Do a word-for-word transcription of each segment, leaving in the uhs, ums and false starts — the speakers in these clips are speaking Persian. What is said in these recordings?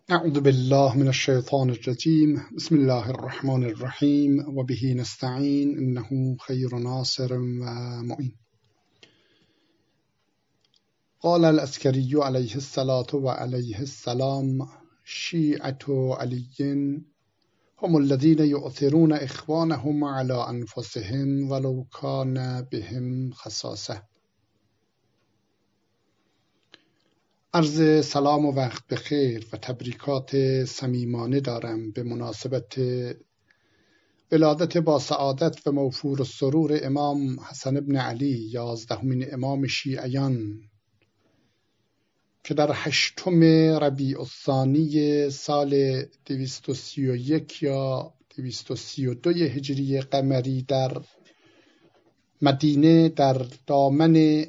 اعوذ بالله من الشیطان الرجیم بسم الله الرحمن الرحیم و به نستعین انه خیر ناصر و معین. قال العسکری علیه الصلاة و علیه السلام شیعة علی هم الذین یؤثرون اخوانهم علی انفسهم ولو کان بهم خصاصه. عرض سلام و وقت بخیر و تبریکات صمیمانه دارم به مناسبت ولادت با سعادت و موفور السرور امام حسن ابن علی یازدهمین امام شیعیان که در هشتم ربیع الثانی سال دویست و سی و یک یا دویست و سی و دو هجری قمری در مدینه در دامن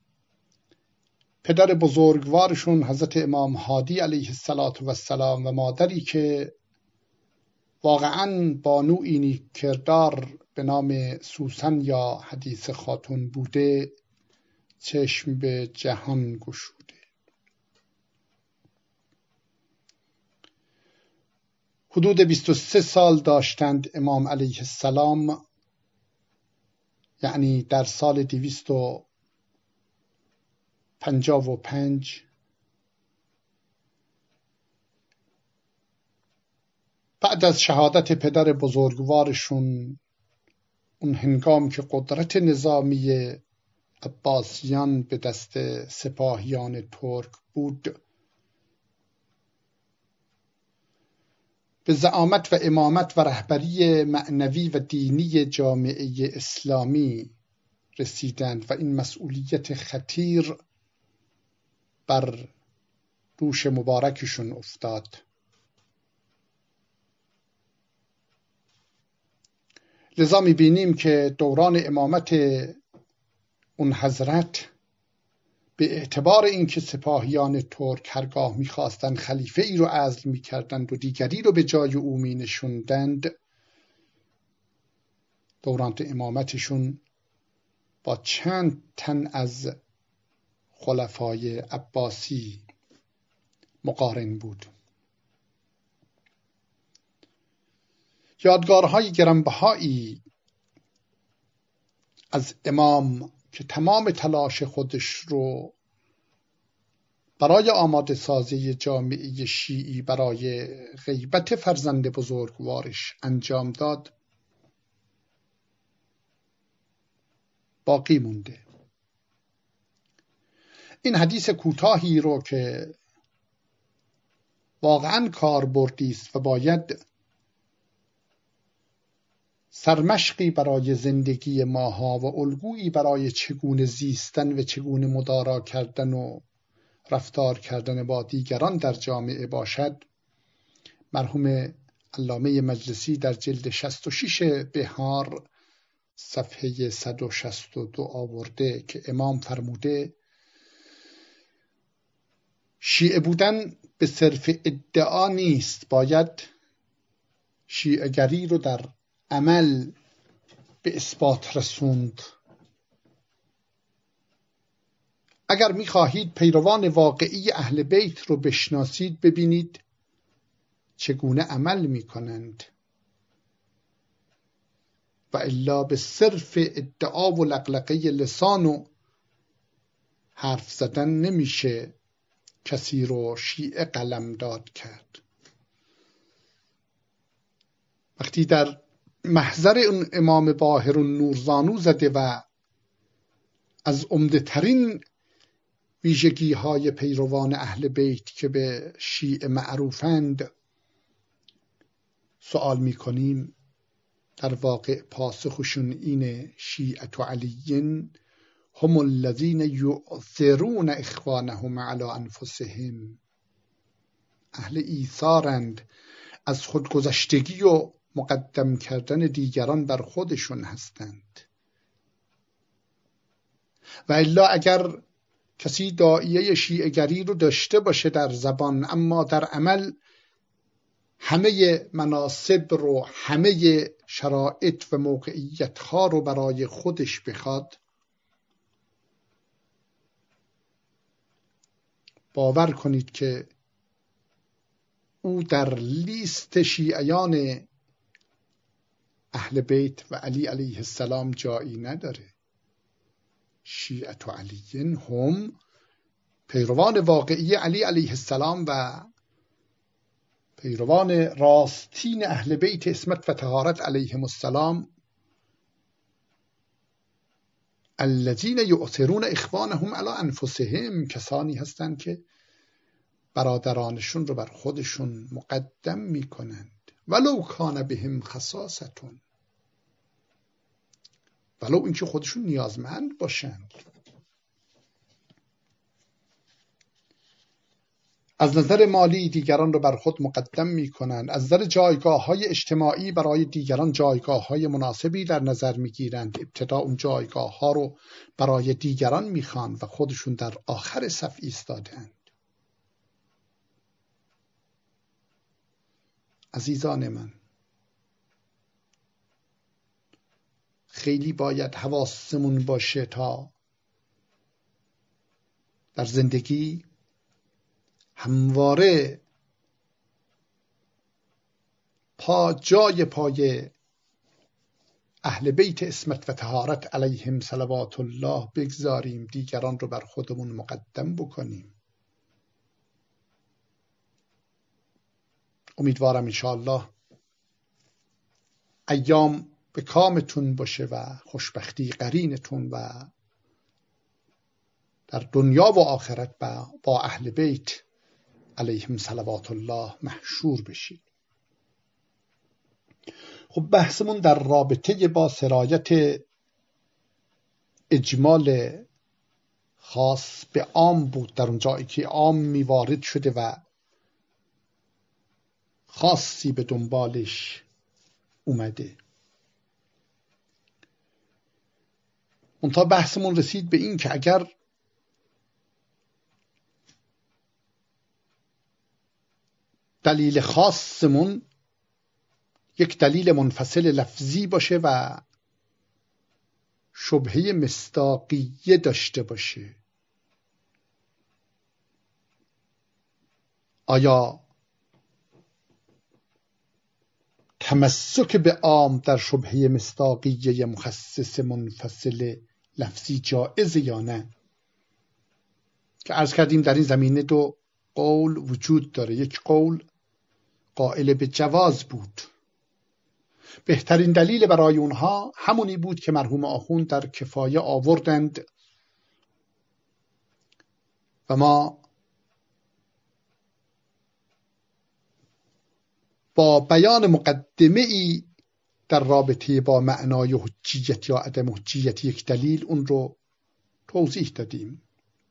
پدر بزرگوارشون حضرت امام هادی علیه السلام و مادری که واقعاً بانویی نیک کردار به نام سوسن یا حدیث خاتون بوده چشم به جهان گشوده. حدود بیست و سه سال داشتند امام علیه السلام، یعنی در سال دویست و پنجاه و پنج بعد از شهادت پدر بزرگوارشون، اون هنگام که قدرت نظامی عباسیان به دست سپاهیان ترک بود، به زعامت و امامت و رهبری معنوی و دینی جامعه اسلامی رسیدند و این مسئولیت خطیر بر دوش مبارکشون افتاد. لذا می‌بینیم که دوران امامت اون حضرت به اعتبار اینکه سپاهیان ترک هرگاه می‌خواستند خلیفه ای رو عزل می‌کردند و دیگری رو به جای او می‌نشوندند، دوران امامتشون با چند تن از خلفای عباسی مقارن بود. یادگارهای گرانبهایی از امام که تمام تلاش خودش رو برای آماده سازی جامعه شیعی برای غیبت فرزند بزرگوارش انجام داد باقی مونده. این حدیث کوتاهی رو که واقعاً کاربردی است و باید سرمشقی برای زندگی ماها و الگویی برای چگونه زیستن و چگونه مدارا کردن و رفتار کردن با دیگران در جامعه باشد، مرحوم علامه مجلسی در جلد شصت و شش بهار صفحه صد و شصت و دو آورده که امام فرموده شیعه بودن به صرف ادعا نیست، باید شیعه گری رو در عمل به اثبات رسوند. اگر می‌خواهید پیروان واقعی اهل بیت رو بشناسید، ببینید چگونه عمل می‌کنند، و الا به صرف ادعا و لقلقه لسان و حرف زدن نمیشه کسی رو شیعه قلمداد کرد. وقتی در محضر اون امام باهر النور زده و از عمده ترین ویژگی های پیروان اهل بیت که به شیعه معروفند سوال می کنیم، در واقع پاسخشون اینه: شیعة علی هم الذین یؤثرون اخوانهم علی انفسهم. اهل ایثارند، از خودگذشتگی و مقدم کردن دیگران بر خودشون هستند. و الا اگر کسی داعیه شیعه‌گری رو داشته باشه در زبان، اما در عمل همه مناصب رو، همه شرایط و موقعیت ها رو برای خودش بخواد، باور کنید که او در لیست شیعیان اهل بیت و علی علیه السلام جایی نداره. شیعت و علی هم پیروان واقعی علی علیه السلام و پیروان راستین اهل بیت عصمت و طهارت علیهم السلام، الذین یؤثرون اخوانهم علی انفسهم، کسانی هستند که برادرانشون رو بر خودشون مقدم میکنند. ولو کان بهم خصاصتون، ولو اینکه خودشون نیازمند باشند. از نظر مالی دیگران رو بر خود مقدم میکنند، از نظر جایگاه های اجتماعی برای دیگران جایگاه های مناسبی در نظر میگیرند. ابتدا اون جایگاه ها رو برای دیگران میخوان و خودشون در آخر صف ایستادند. عزیزان من، خیلی باید حواسمون باشه تا در زندگی همواره پا جای پای اهل بیت عصمت و طهارت علیهم صلوات الله بگذاریم، دیگران رو بر خودمون مقدم بکنیم. امیدوارم انشاءالله ایام به کامتون باشه و خوشبختی قرینتون و در دنیا و آخرت با اهل بیت علیهم صلوات الله محشور بشید. خب بحثمون در رابطه با سرایت اجمال خاص به عام بود، در اون جایی که عام میوارد شده و خاصی به دنبالش اومده. منتها بحثمون رسید به این که اگر دلیل خاصمون یک دلیل منفصل لفظی باشه و شبهه مصداقیه داشته باشه، آیا تمسک به عام در شبهه مصداقیه مخصص منفصل لفظی جائز یا نه؟ که عرض کردیم در این زمینه دو قول وجود داره. یک قول قائل به جواز بود، بهترین دلیل برای اونها همونی بود که مرحوم آخوند در کفایه آوردند و ما با بیان مقدمه ای در رابطه با معنای حجیت یا عدم حجیت یک دلیل اون رو توضیح دادیم.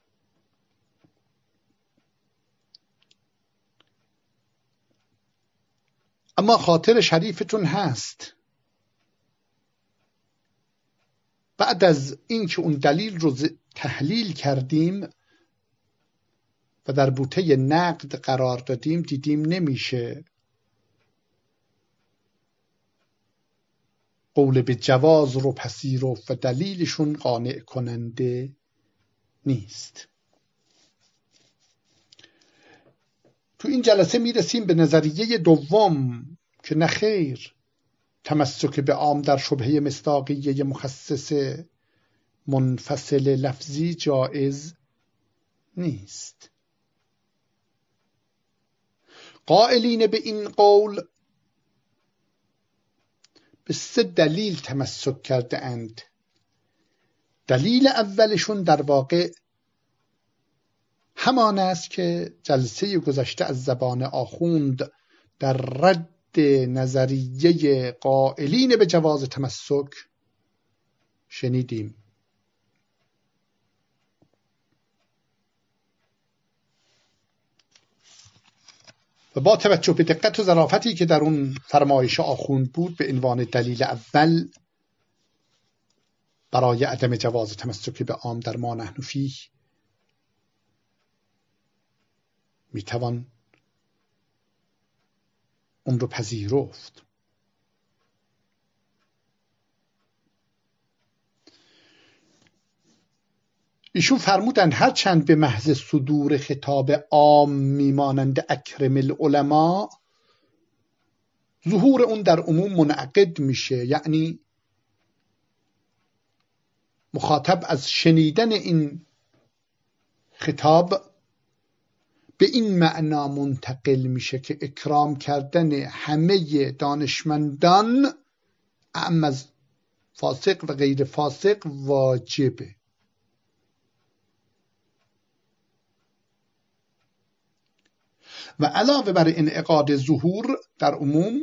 اما خاطر شریفتون هست بعد از اینکه اون دلیل رو تحلیل کردیم و در بوته نقد قرار دادیم، دیدیم نمیشه قول به جواز رو پذیرفت و دلیلشون قانع کننده نیست. تو این جلسه میرسیم به نظریه دوم که نخیر، تمسک به عام در شبهه مصداقیه مخصص منفصل لفظی جائز نیست. قائلین به این قول به سه دلیل تمسک کرده اند. دلیل اولشون در واقع همان است که جلسه گذشته از زبان آخوند در رد نظریه قائلین به جواز تمسک شنیدیم. و با توجه به دقت و ظرافتی که در اون فرمایش آخوند بود، به عنوان دلیل اول برای عدم جواز تمسک به عام در ما نحن فیه میتوان اون رو پذیرفت. ایشون فرمودند هرچند به محض صدور خطاب عام میمانند اکرم العلماء، ظهور اون در عموم منعقد میشه، یعنی مخاطب از شنیدن این خطاب به این معنا منتقل میشه که اکرام کردن همه دانشمندان اعم از فاسق و غیر فاسق واجبه. و علاوه بر انعقاد ظهور در عموم،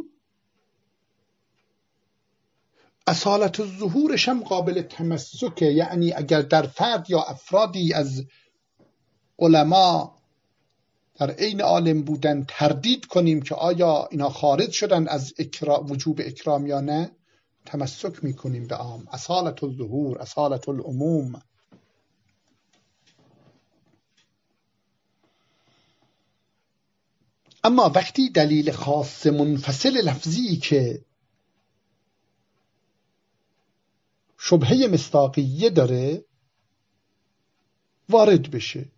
اصالت الظهورش هم قابل تمسکه، یعنی اگر در فرد یا افرادی از علما در عین عالم بودن تردید کنیم که آیا اینا خارج شدن از اکرام، وجوب اکرام یا نه، تمسک میکنیم به عام. اصالت الظهور، اصالت العموم. اما وقتی دلیل خاص منفصل لفظی که شبهه مصداقیه داره وارد بشه،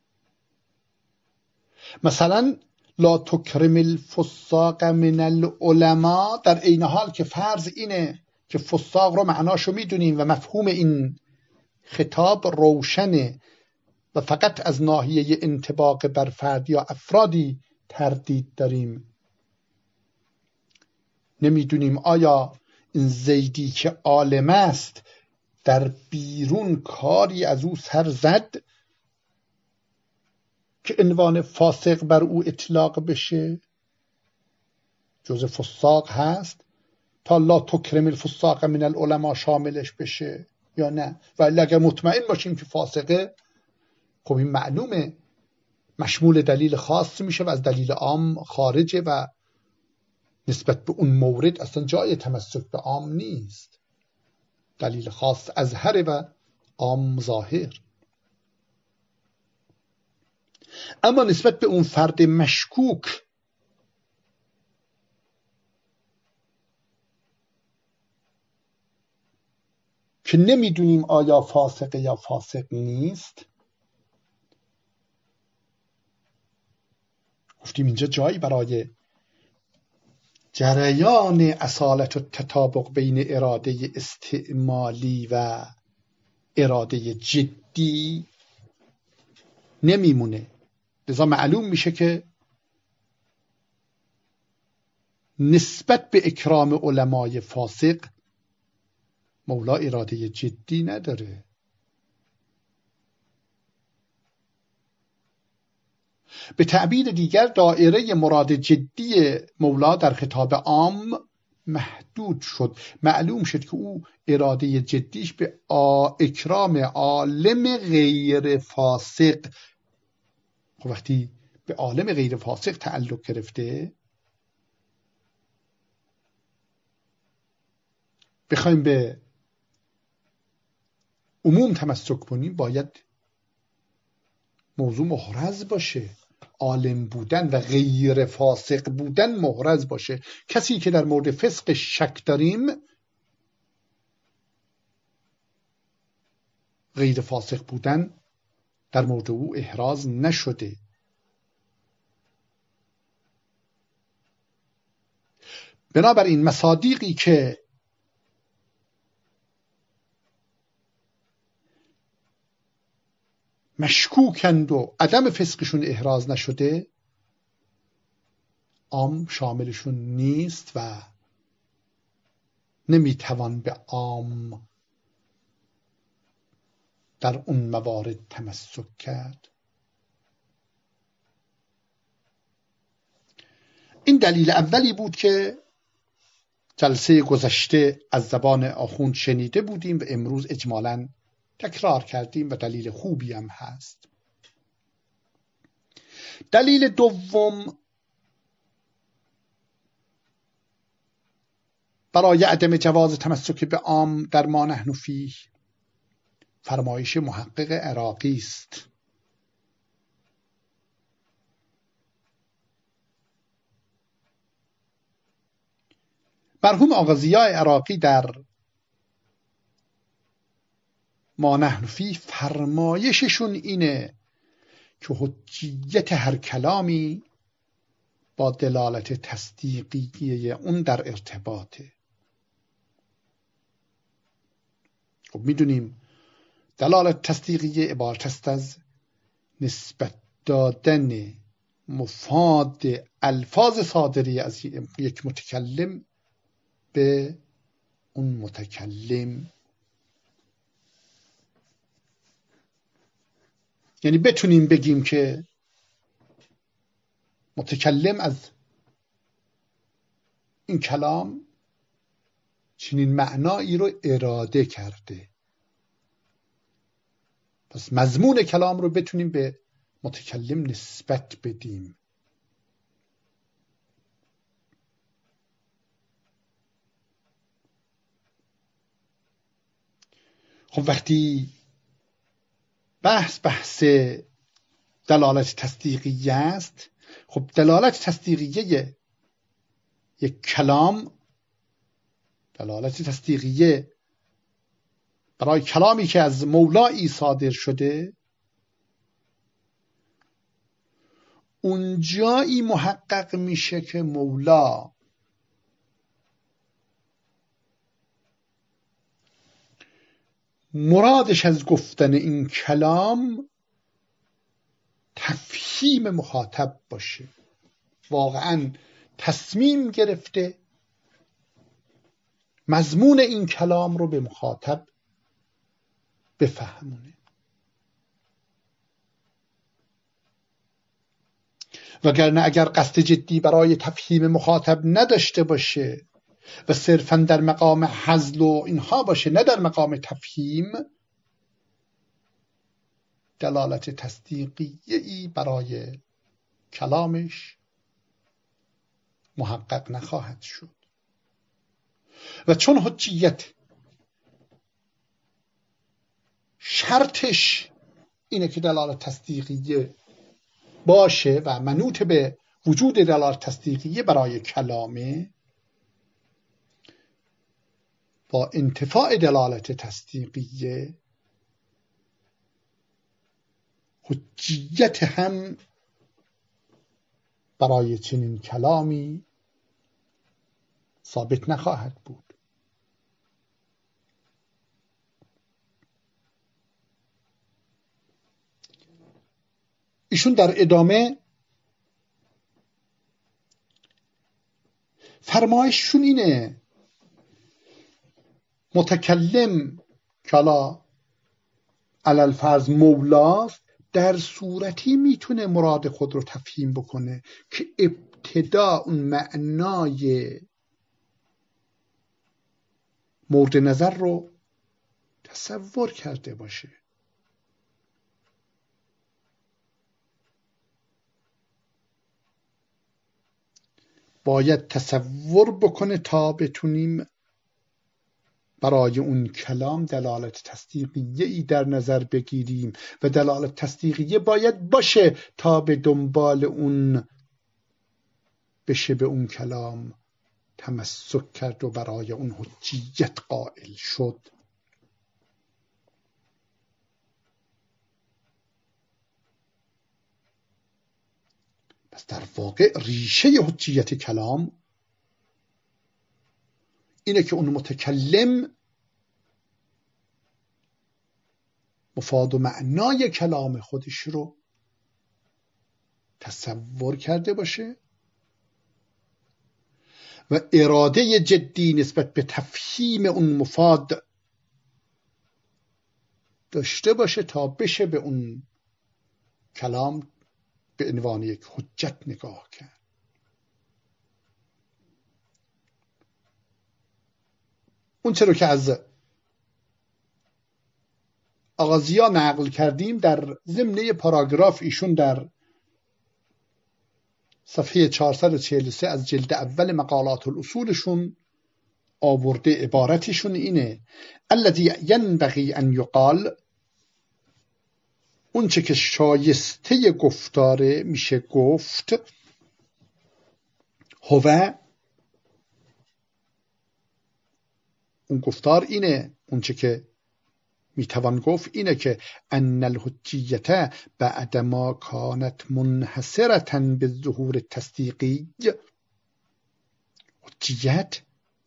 مثلا لا تکرم الفساق من العلماء، در عین حال که فرض اینه که فساق رو معناشو میدونیم و مفهوم این خطاب روشنه و فقط از ناحیه انطباق بر فرد یا افرادی تردید داریم، نمیدونیم آیا این زیدی که عالم است در بیرون کاری از او سر زد که عنوان فاسق بر او اطلاق بشه، جز فساق هست تا لا تکرم الفساق من العلماء شاملش بشه یا نه. ولی اگر مطمئن باشیم که فاسقه، خب این معلومه مشمول دلیل خاص میشه و از دلیل عام خارجه و نسبت به اون مورد اصلا جای تمسک به عام نیست. دلیل خاص اظهره و عام ظاهر. اما نسبت به اون فرد مشکوک که نمیدونیم آیا فاسقه یا فاسق نیست، گفتیم اینجا جایی برای جریان اصالت و تطابق بین اراده استعمالی و اراده جدی نمیمونه. لذا معلوم میشه که نسبت به اکرام علمای فاسق مولا اراده جدی نداره. به تعبیر دیگر دایره مراد جدی مولا در خطاب عام محدود شد. معلوم شد که او اراده جدیش به اکرام عالم غیر فاسق، وقتی به عالم غیر فاسق تعلق گرفته، بخوایم به عموم تمسک کنیم باید موضوع محرز باشه، عالم بودن و غیر فاسق بودن محرز باشه. کسی که در مورد فسق شک داریم غیر فاسق بودن در مورد او احراز نشده. بنابراین مصادیقی که مشکوکند و عدم فسقشون احراز نشده عام شاملشون نیست و نمیتوان به عام در اون موارد تمسک کرد. این دلیل اولی بود که جلسه گذشته از زبان آخوند شنیده بودیم و امروز اجمالاً تکرار کردیم و دلیل خوبی هم هست. دلیل دوم برای عدم جواز تمسک به عام در ما نحن فیه فرمایش محقق عراقی است. مرحوم آقا ضیاء عراقی در ما نحن فی فرمایششون اینه که حجیت هر کلامی با دلالت تصدیقیه اون در ارتباطه. خب میدونیم دلالت تصدیقیه عبارت است از نسبت دادن مفاد الفاظ صادری از یک متکلم به اون متکلم، یعنی بتونیم بگیم که متکلم از این کلام چنین معنایی رو اراده کرده، پس مضمون کلام رو بتونیم به متکلم نسبت بدیم. خب وقتی بحث بحث دلالت تصدیقیه است، خب دلالت تصدیقیه یک کلام، دلالت تصدیقیه برای کلامی که از مولایی صادر شده، اونجایی محقق میشه که مولا مرادش از گفتن این کلام تفهیم مخاطب باشه، واقعا تصمیم گرفته مضمون این کلام رو به مخاطب بفهمونه. وگرنه اگر قصد جدی برای تفهیم مخاطب نداشته باشه و صرفاً در مقام هزل و اینها باشه، نه در مقام تفهیم، دلالت تصدیقیه‌ای برای کلامش محقق نخواهد شد. و چون حجیت شرطش اینه که دلالت تصدیقیه باشه و منوط به وجود دلالت تصدیقیه برای کلامه، با انتفاع دلالت تصدیقیه حجیت هم برای چنین کلامی ثابت نخواهد بود. ایشون در ادامه فرمایششون اینه متکلم کلا علل فرض مولاست، در صورتی میتونه مراد خود رو تفهیم بکنه که ابتدا اون معنای مورد نظر رو تصور کرده باشه. باید تصور بکنه تا بتونیم برای اون کلام دلالت تصدیقیه ای در نظر بگیریم و دلالت تصدیقیه باید باشه تا به دنبال اون بشه به اون کلام تمسک کرد و برای اون حجیت قائل شد. پس در واقع ریشه حجیت کلام اینه که اون متکلم مفاد و معنای کلام خودش رو تصور کرده باشه و اراده جدی نسبت به تفهیم اون مفاد داشته باشه تا بشه به اون کلام به عنوان یک حجت نگاه کرد. اون چرا که از آغازیا نقل کردیم در ضمن پاراگراف ایشون در صفحه چهارصد و چهل و سه از جلد اول مقالات الاصولشون آورده، عبارتشون اینه الذی ینبغی ان یقال، اون چه که شایسته گفتاره میشه گفت، هو، اون گفتار اینه، اون چه که میتوان گفت اینه که ان الحجیت بعد ما کانت منحصرة بالظهور التصدیقی، حجیت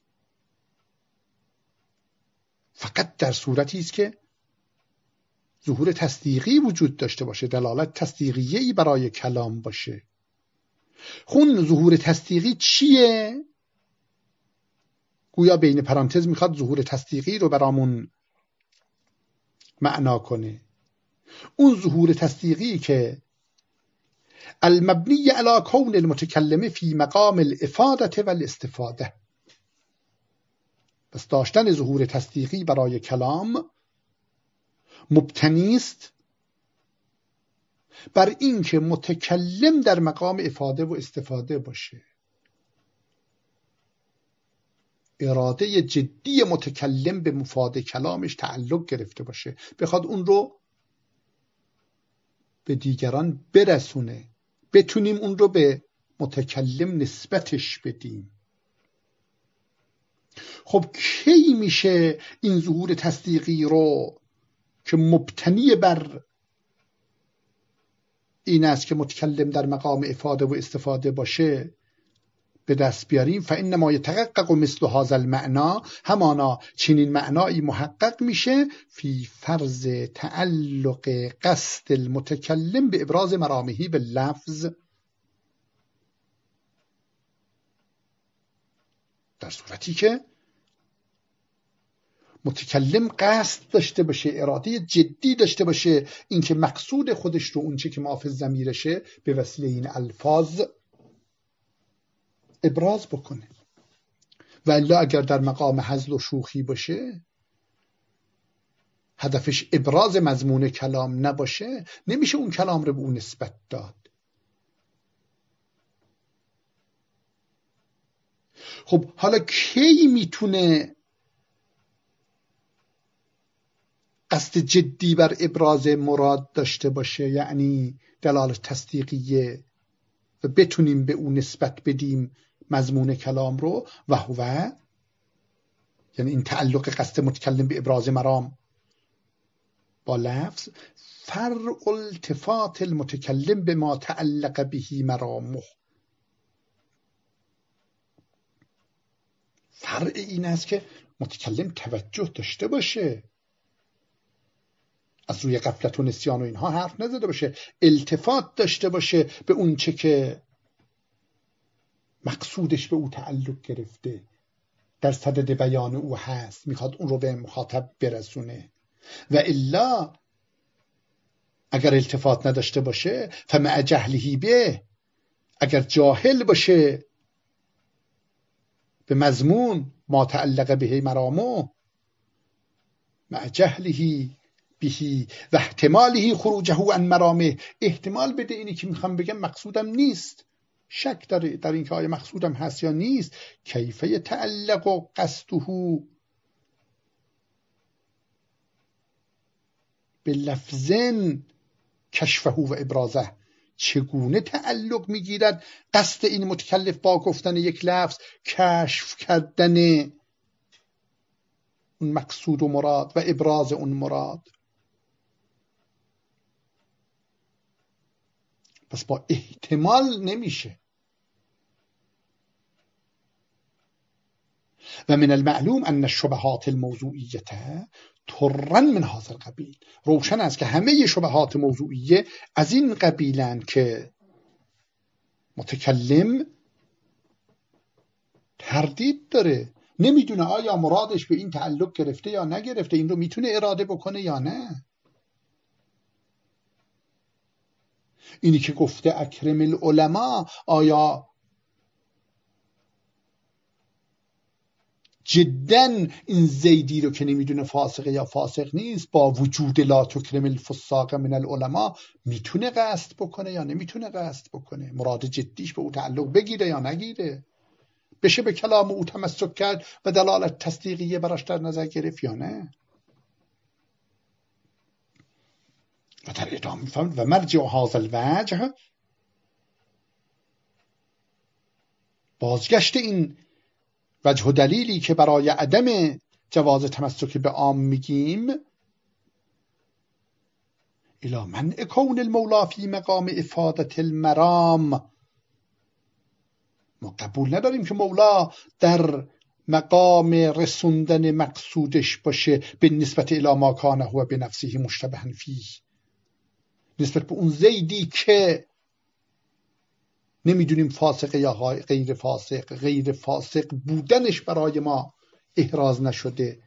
فقط در صورتی است که ظهور تصدیقی وجود داشته باشه، دلالت تصدیقیه‌ای برای کلام باشه. خون ظهور تصدیقی چیه؟ گویا بین پرانتز میخواد ظهور تصدیقی رو برامون معنا اون ظهور تصدیقی که المبنی علی کون المتکلم فی مقام الافاده و الاستفاده. پس داشتن ظهور تصدیقی برای کلام مبتنی است بر اینکه متکلم در مقام افاده و استفاده باشه. اراده جدی متکلم به مفاد کلامش تعلق گرفته باشه، بخواد اون رو به دیگران برسونه، بتونیم اون رو به متکلم نسبتش بدیم. خب کی میشه این ظهور تصدیقی رو که مبتنی بر این است که متکلم در مقام افاده و استفاده باشه به دست بیاریم؟ فانما یتحقق مثل هذا المعنى، همانا چنین معنایی محقق میشه فی فرض تعلق قصد المتکلم به ابراز مرامه باللفظ، در صورتی که متکلم قصد داشته باشه، اراده جدی داشته باشه اینکه مقصود خودش رو، اون چه که مافز ضمیرشه، به وسیله این الفاظ ابراز بکنه. و الا اگر در مقام هزل و شوخی باشه، هدفش ابراز مضمون کلام نباشه، نمیشه اون کلام رو به اون نسبت داد. خب حالا کی میتونه قصد جدی بر ابراز مراد داشته باشه، یعنی دلالت تصدیقیه، و بتونیم به اون نسبت بدیم مضمون کلام رو؟ و هو، یعنی این تعلق قصد متکلم به ابراز مرام با لفظ، فرع التفات المتکلم به ما تعلق بهی مرامه. فرع این است که متکلم توجه داشته باشه، از روی غفلت و نسیان و اینها حرف نزده باشه، التفات داشته باشه به اون چه که مقصودش به او تعلق گرفته، در صدد بیان او هست، میخواد اون رو به مخاطب برسونه. و الا اگر التفات نداشته باشه، فمع جهله به، اگر جاهل باشه به مضمون ما تعلق به مرامو، مع جهله بهی و احتماله خروجه عن مرامه، احتمال بده اینی که میخوام بگم مقصودم نیست، شک داره در اینکه آیا مقصودم هست یا نیست. کیفیه تعلق و قصده به لفظن کشفه و ابرازه، چگونه تعلق میگیرد قصد این متکلف با گفتن یک لفظ کشف کردن اون مقصود و مراد و ابراز اون مراد؟ پس با احتمال نمیشه. و من المعلوم ان الشبهات الموضوعیه ترا من هذا القبیل، روشن است که همه شبهات موضوعیه از این قبیلن که متکلم تردید داره، نمیدونه آیا مرادش به این تعلق گرفته یا نگرفته، این رو میتونه اراده بکنه یا نه. اینی که گفته اکرم العلماء، آیا جدن این زیدی رو که نمیدونه فاسقه یا فاسق نیست، با وجود لا تکرم الفساق من العلماء، میتونه قصد بکنه یا نمیتونه قصد بکنه، مراد جدیش به او تعلق بگیره یا نگیره، بشه به کلام او تمسک کرد و دلالت تصدیقیه براش در نظر گرفت یا نه. و در ادامه میفهمد و مرجع هذا الوجه، بازگشت این وجه و دلیلی که برای عدم جواز تمسک به عام میگیم، الی منع کون المولا فی مقام افادت المرام. ما قبول نداریم که مولا در مقام رسوندن مقصودش باشه به نسبت الی ما کان هو به نفسه مشتبها فیه، نسبت به اون زیدی که نمیدونیم فاسق یا غیر فاسق، غیر فاسق بودنش برای ما احراز نشده.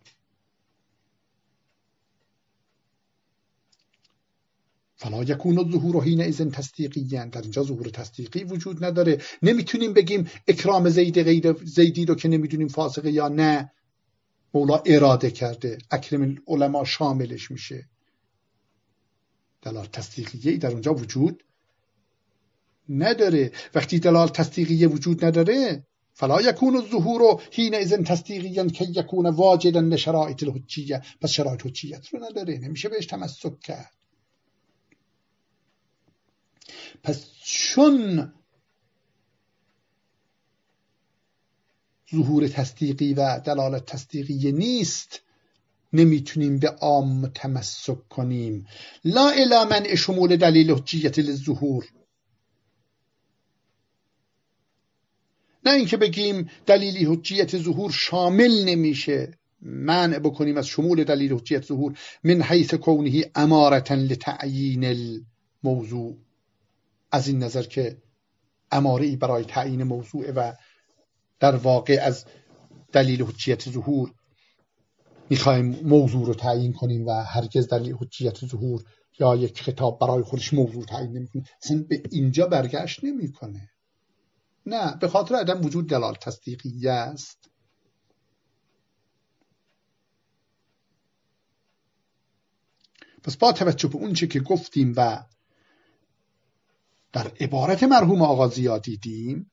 فلا یکون الظهور حینئذ تصدیقیا، در اینجا ظهور تصدیقی وجود نداره. نمیتونیم بگیم اکرام زید غیر زیدی رو که نمیدونیم فاسقه یا نه مولا اراده کرده، اکرم العلماء شاملش میشه. دلالت تصدیقیه در اونجا وجود نداره. وقتی دلالت تصدیقیه وجود نداره فلا یکون الظهور حینئذ تصدیقیا که یکون واجدا لشرایط الحجیه، پس شرایط حجیت رو نداره، نمیشه بهش تمسک کرد. پس چون ظهور تصدیقی و دلالت تصدیقی نیست نمیتونیم به عام تمسک کنیم. لا الی منع شمول دلیل حجیت للظهور، نه اینکه بگیم دلیلی حجیت ظهور شامل نمیشه، منع بکنیم از شمول دلیل حجیت ظهور من حیث کونه امارة لتعیین الموضوع، از این نظر که اماره‌ای برای تعیین موضوع و در واقع از دلیل حجیت ظهور میخوایم موضوع رو تعیین کنیم و هرگز دلیل حجیت ظهور یا یک خطاب برای خودش موضوع تعیین نمیکنه. اصلا به اینجا برگشت نمیکنه. نه، به خاطر عدم وجود دلالت تصدیقیه است. پس با توجه به اون چه که گفتیم و در عبارت مرحوم آقا ضیا دیدیم،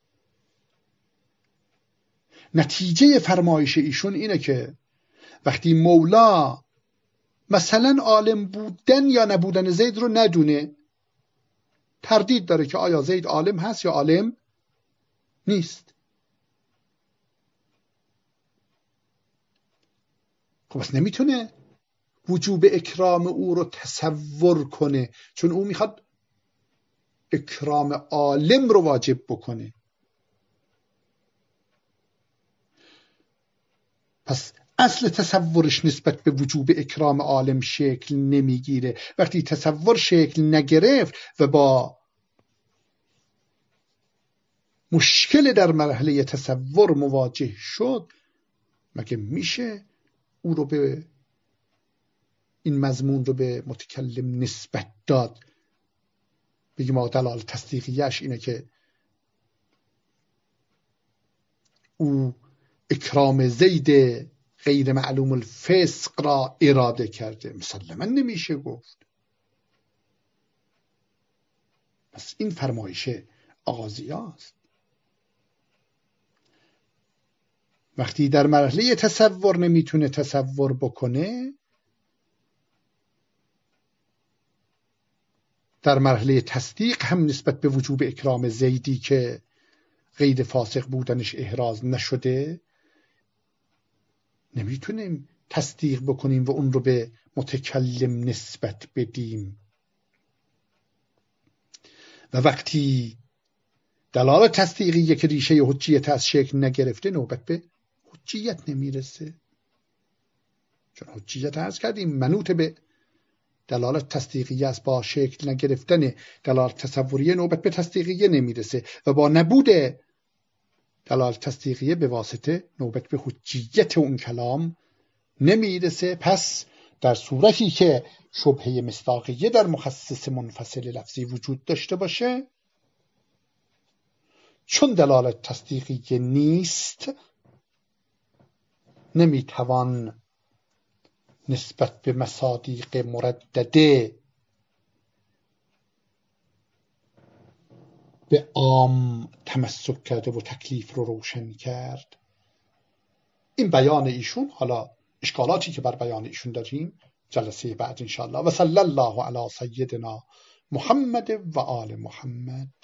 نتیجه فرمایش ایشون اینه که وقتی مولا مثلا عالم بودن یا نبودن زید رو ندونه، تردید داره که آیا زید عالم هست یا عالم نیست، خب بس نمیتونه وجوب اکرام او رو تصور کنه، چون او میخواد اکرام عالم رو واجب بکنه. پس اصل تصورش نسبت به وجوب اکرام عالم شکل نمیگیره. وقتی تصور شکل نگرفت و با مشکل در مرحله تصور مواجه شد، مگه میشه او رو به این مضمون رو به متکلم نسبت داد؟ بگیم ما دلالت تصدیقیش اینه که او اکرام زید غیر معلوم الفسق را اراده کرده، مسلما نمیشه گفت. پس این فرمایش آقا ضیا است. وقتی در مرحله تصور نمیتونه تصور بکنه، در مرحله تصدیق هم نسبت به وجوب اکرام زیدی که غیر فاسق بودنش احراز نشده نمیتونیم تصدیق بکنیم و اون رو به متکلم نسبت بدیم. و وقتی دلالت تصدیقی که ریشه حجیت از شکل نگرفته نوبت به حجیت نمیرسه، چون حجیت عرض کردیم منوط به دلالت تصدیقیه است. با شکل نگرفتن دلالت تصوریه نوبت به تصدیقیه نمیرسه و با نبود دلالت تصدیقیه به واسطه نوبت به حجیت اون کلام نمیرسه. پس در صورتی که شبهه مصداقیه در مخصص منفصل لفظی وجود داشته باشه، چون دلالت تصدیقیه نیست، نمیتوان نسبت به مصادیق مردده به عام تمسک کرده و تکلیف رو روشن کرد. این بیان ایشون. حالا اشکالاتی که بر بیان ایشون داریم جلسه بعد انشاءالله. و صلی الله علی سیدنا محمد و آل محمد.